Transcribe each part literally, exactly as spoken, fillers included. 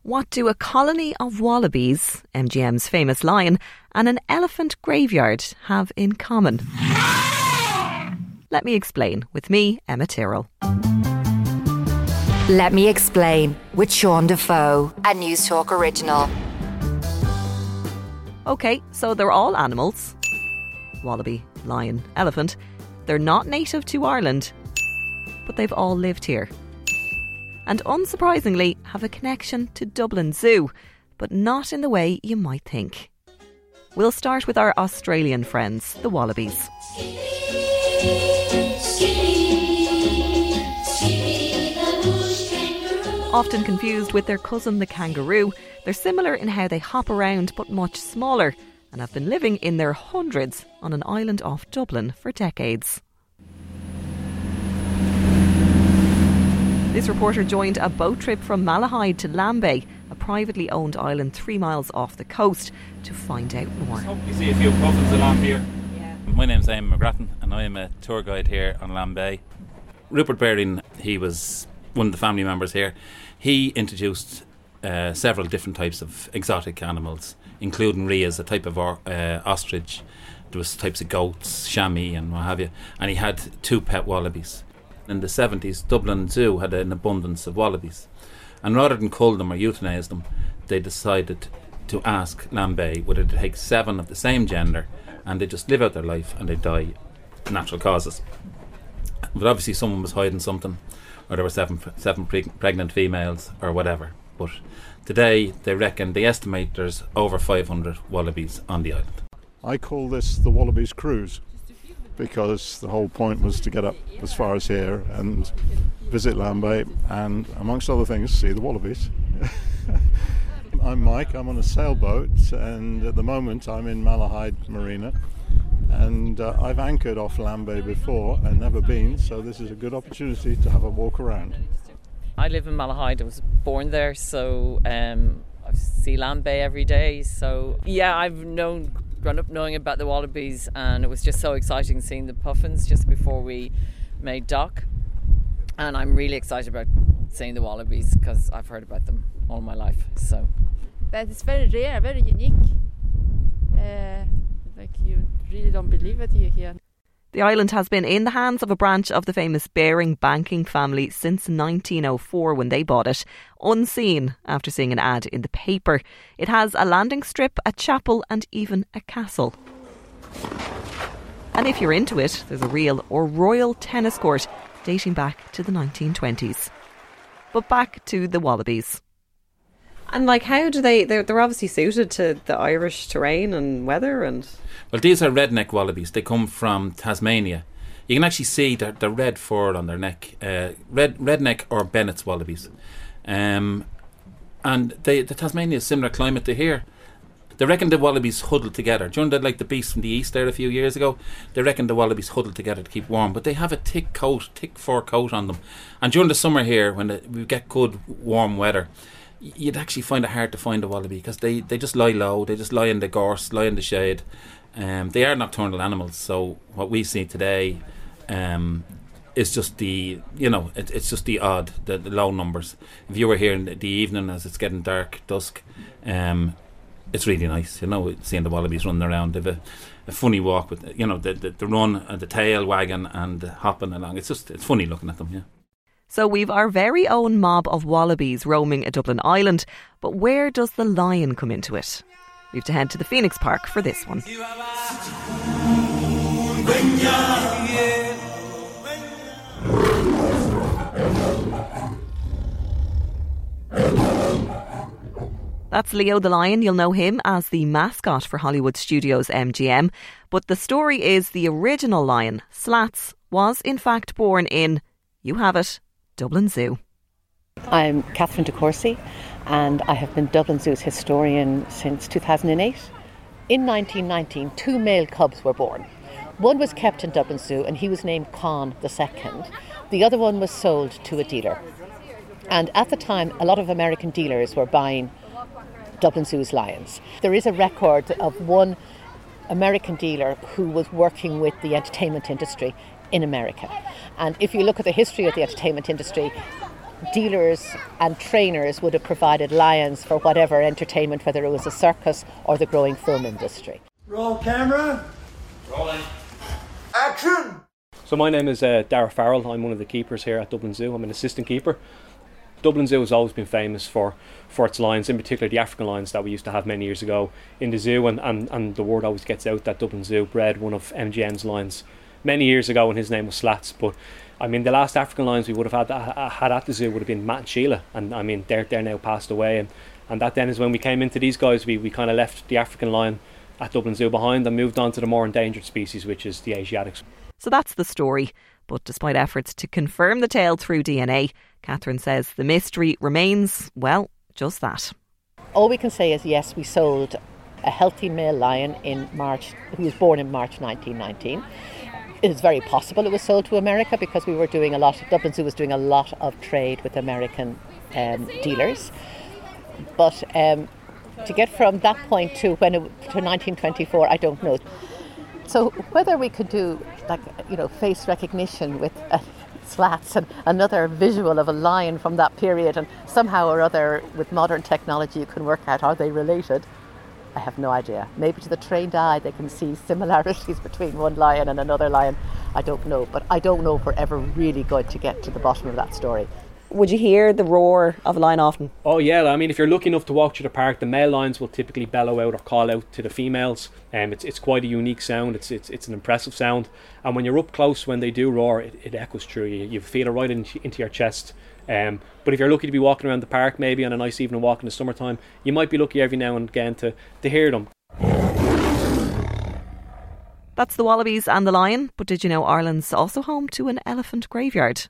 What do a colony of wallabies, M G M's famous lion, and an elephant graveyard have in common? Let me explain with me, Emma Tyrrell. Let me explain with Sean Defoe, a News Talk original. OK, so they're all animals. Wallaby, lion, elephant. They're not native to Ireland, but they've all lived here. And unsurprisingly have a connection to Dublin Zoo, but not in the way you might think. We'll start with our Australian friends, the wallabies. Often confused with their cousin the kangaroo, they're similar in how they hop around but much smaller and have been living in their hundreds on an island off Dublin for decades. This reporter joined a boat trip from Malahide to Lambay, a privately owned island three miles off the coast, to find out more. You see a few puffins along here. Yeah. My name's Eamon McGrattan and I am a tour guide here on Lambay. Rupert Baring, he was one of the family members here. He introduced uh, several different types of exotic animals, including rheas, a type of or, uh, ostrich. There was types of goats, chamois and what have you. And he had two pet wallabies. In the seventies, Dublin Zoo had an abundance of wallabies. And rather than cull them or euthanise them, they decided to ask Lambay whether they take seven of the same gender and they just live out their life and they die of natural causes. But obviously someone was hiding something, or there were seven seven pre- pregnant females or whatever. But today they reckon, they estimate there's over five hundred wallabies on the island. I call this the Wallabies Cruise, because the whole point was to get up as far as here and visit Lambay and, amongst other things, see the wallabies. I'm Mike, I'm on a sailboat, and at the moment I'm in Malahide Marina, and uh, I've anchored off Lambay before and never been, so this is a good opportunity to have a walk around. I live in Malahide, I was born there, so um, I see Lambay every day, so yeah, I've known grown up knowing about the wallabies, and it was just so exciting seeing the puffins just before we made dock, and I'm really excited about seeing the wallabies because I've heard about them all my life. So but it's very rare, very unique, uh, like you really don't believe it here. The island has been in the hands of a branch of the famous Baring banking family since nineteen oh four, when they bought it, unseen after seeing an ad in the paper. It has a landing strip, a chapel and even a castle. And if you're into it, there's a real or royal tennis court dating back to the nineteen twenties. But back to the wallabies. And like, how do they, they're, they're obviously suited to the Irish terrain and weather and... Well, these are redneck wallabies. They come from Tasmania. You can actually see the, the red fur on their neck. Uh, red redneck or Bennett's wallabies. Um, and they, the Tasmania is similar climate to here. They reckon the wallabies huddle together. Do you remember like the beast from the east there a few years ago? They reckon the wallabies huddle together to keep warm. But they have a thick coat, thick fur coat on them. And during the summer here, when the, we get good warm weather, you'd actually find it hard to find a wallaby because they, they just lie low. They just lie in the gorse, lie in the shade. Um, they are nocturnal animals, so what we see today um, is just the, you know, it, it's just the odd, the, the low numbers. If you were here in the, the evening as it's getting dark, dusk, um, it's really nice, you know, seeing the wallabies running around. They have a, a funny walk with, you know, the, the, the run and the tail wagging and the hopping along. It's just, it's funny looking at them, yeah. So we've our very own mob of wallabies roaming a Dublin island, but where does the lion come into it? We have to head to the Phoenix Park for this one. That's Leo the Lion. You'll know him as the mascot for Hollywood Studios M G M. But the story is the original lion, Slats, was in fact born in, you have it, Dublin Zoo. I'm Catherine de Courcy, and I have been Dublin Zoo's historian since two thousand eight. In nineteen nineteen, two male cubs were born. One was kept in Dublin Zoo and he was named Con the second. The other one was sold to a dealer. And at the time, a lot of American dealers were buying Dublin Zoo's lions. There is a record of one American dealer who was working with the entertainment industry in America. And if you look at the history of the entertainment industry, dealers and trainers would have provided lions for whatever entertainment, whether it was a circus or the growing film industry. Roll camera. Rolling. Action! So my name is uh, Dara Farrell. I'm one of the keepers here at Dublin Zoo. I'm an assistant keeper. Dublin Zoo has always been famous for, for its lions, in particular the African lions that we used to have many years ago in the zoo, and, and, and the word always gets out that Dublin Zoo bred one of M G M's lions many years ago, and his name was Slats. But I mean, the last African lions we would have had had at the zoo would have been Matt and Sheila, and I mean they're they're now passed away, and, and that then is when we came into these guys. We, we kind of left the African lion at Dublin Zoo behind and moved on to the more endangered species, which is the Asiatics. So that's the story. But despite efforts to confirm the tale through D N A, Catherine says the mystery remains, well, just that. All we can say is yes, we sold a healthy male lion in March, who was born in March nineteen nineteen. It is very possible it was sold to America because we were doing a lot, Dublin Zoo was doing a lot of trade with American um, dealers. But um, to get from that point to when it, to nineteen twenty-four, I don't know. So whether we could do like you know face recognition with uh, slats and another visual of a lion from that period, and somehow or other with modern technology you can work out are they related, I have no idea. Maybe to the trained eye they can see similarities between one lion and another lion. I don't know, but I don't know if we're ever really going to get to the bottom of that story. Would you hear the roar of a lion often? Oh yeah, I mean if you're lucky enough to walk through the park, the male lions will typically bellow out or call out to the females. Um, it's it's quite a unique sound, it's it's it's an impressive sound, and when you're up close when they do roar, it, it echoes through you. You feel it right in, into your chest. Um, but if you're lucky to be walking around the park, maybe on a nice evening walk in the summertime, you might be lucky every now and again to, to hear them. That's the wallabies and the lion, but did you know Ireland's also home to an elephant graveyard?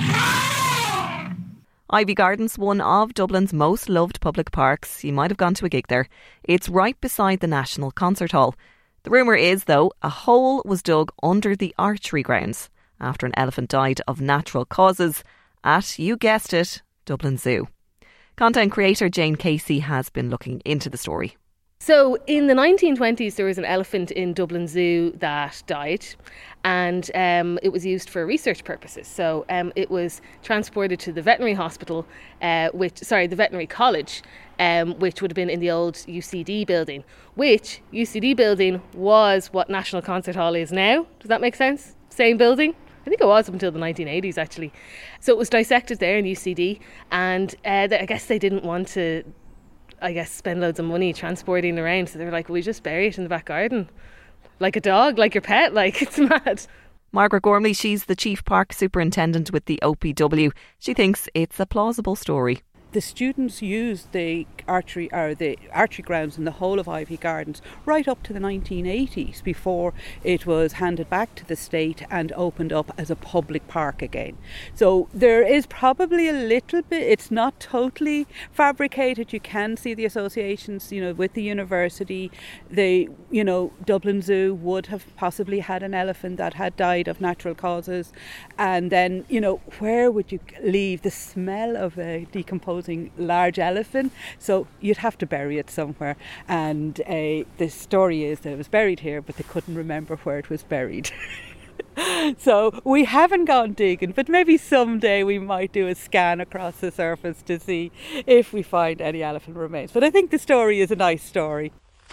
Ivy Gardens, one of Dublin's most loved public parks. You might have gone to a gig there. It's right beside the National Concert Hall. The rumour is, though, a hole was dug under the archery grounds after an elephant died of natural causes at, you guessed it, Dublin Zoo. Content creator Jane Casey has been looking into the story. So in the nineteen twenties there was an elephant in Dublin Zoo that died, and um, it was used for research purposes. So um, it was transported to the veterinary hospital, uh, which sorry the veterinary college, um, which would have been in the old U C D building, which U C D building was what National Concert Hall is now. Does that make sense? Same building? I think it was up until the nineteen eighties actually. So it was dissected there in U C D, and uh, I guess they didn't want to I guess spend loads of money transporting around, so they were like, we just bury it in the back garden like a dog, like your pet, like it's mad. Margaret Gormley, she's the chief park superintendent with the O P W. She thinks it's a plausible story. The students used the archery or the archery grounds in the whole of Ivy Gardens right up to the nineteen eighties before it was handed back to the state and opened up as a public park again. So there is probably a little bit, it's not totally fabricated. You can see the associations, you know, with the university. The, you know, Dublin Zoo would have possibly had an elephant that had died of natural causes. And then, you know, where would you leave the smell of a decomposed large elephant? So you'd have to bury it somewhere, and uh, the story is that it was buried here, but they couldn't remember where it was buried. So we haven't gone digging, but maybe someday we might do a scan across the surface to see if we find any elephant remains. But I think the story is a nice story.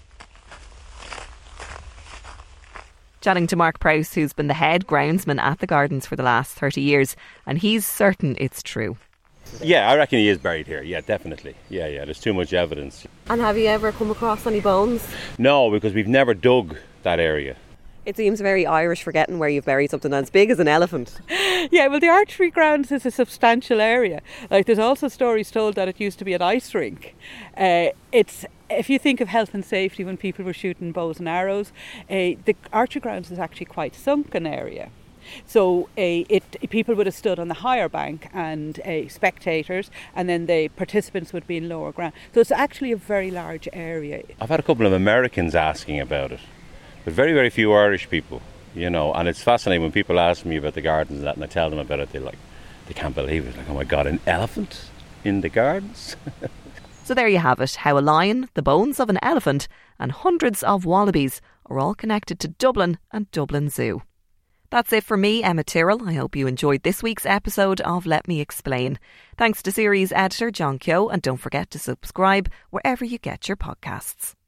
Chatting to Mark Prowse, who's been the head groundsman at the gardens for the last thirty years, and he's certain it's true. Yeah, I reckon he is buried here. Yeah, definitely. Yeah, yeah, there's too much evidence. And have you ever come across any bones? No, because we've never dug that area. It seems very Irish forgetting where you've buried something as big as an elephant. Yeah, well, the archery grounds is a substantial area. Like, there's also stories told that it used to be an ice rink. Uh, it's if you think of health and safety when people were shooting bows and arrows, uh, the archery grounds is actually quite sunken area. So uh, it people would have stood on the higher bank and uh, spectators, and then the participants would be in lower ground. So it's actually a very large area. I've had a couple of Americans asking about it, but very, very few Irish people, you know. And it's fascinating when people ask me about the gardens and that, and I tell them about it. They like, they can't believe it. Like, oh my God, an elephant in the gardens? So there you have it, how a lion, the bones of an elephant, and hundreds of wallabies are all connected to Dublin and Dublin Zoo. That's it for me, Emma Tyrrell. I hope you enjoyed this week's episode of Let Me Explain. Thanks to series editor John Keogh, and don't forget to subscribe wherever you get your podcasts.